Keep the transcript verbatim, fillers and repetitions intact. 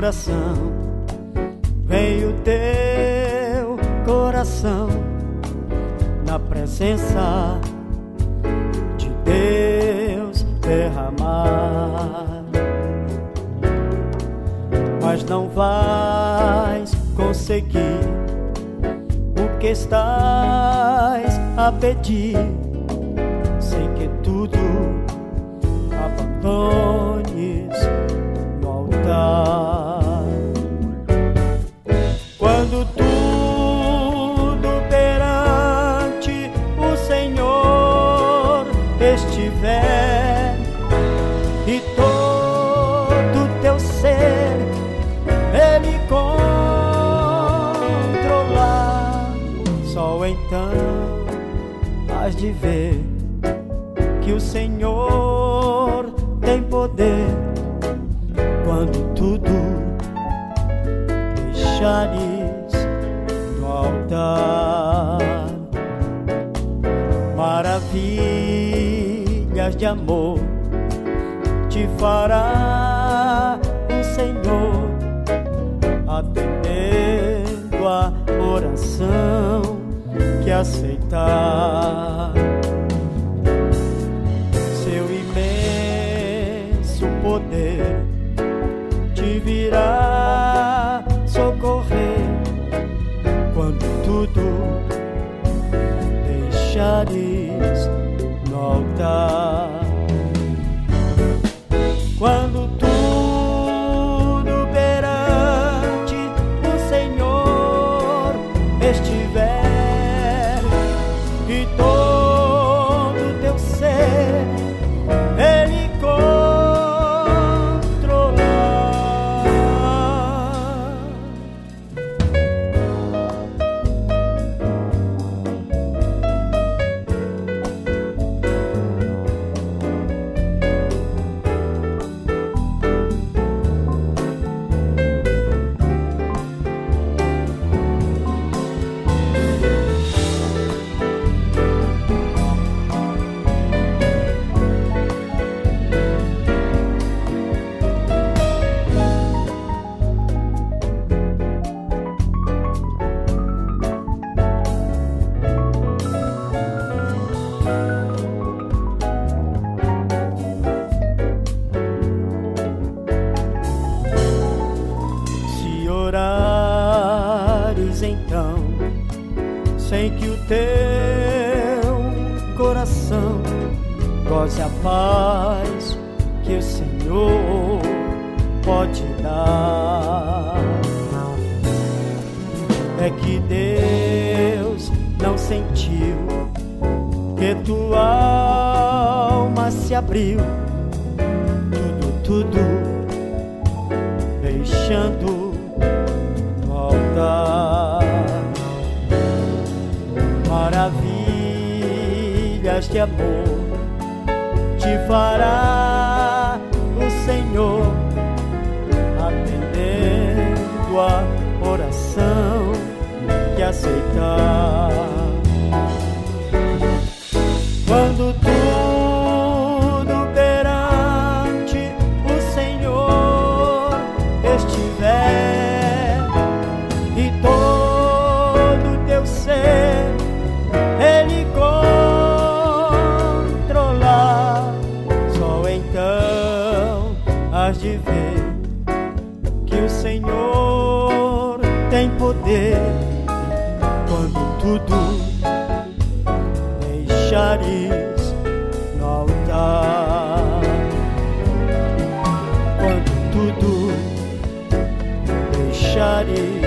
coração, vem o teu coração na presença de Deus derramar. Mas não vais conseguir o que estás a pedir sem que tudo abandones no altar. Quando tudo perante o Senhor estiver e todo teu ser Ele controlar, só então hás de ver que o Senhor tem poder. Quando tudo deixares no altar, maravilhas de amor te fará o Senhor, atendendo a oração que aceitar. Seu imenso poder te virá socorrer quando tudo deixares no altar. Quando tudo perante o Senhor estiver e todo teu ser Ele controlar. Orares então, sem que o teu coração goze a paz que o Senhor pode dar. É que Deus não sentiu que tua alma se abriu, tudo, tudo deixando no altar. Maravilhas de amor te fará o Senhor, atendendo a oração que aceitar. Quando tudo perante o Senhor estiver e todo teu ser Ele controlar, só então hás de ver que o Senhor tem poder. Quando tudo deixares no altar, quando tudo deixares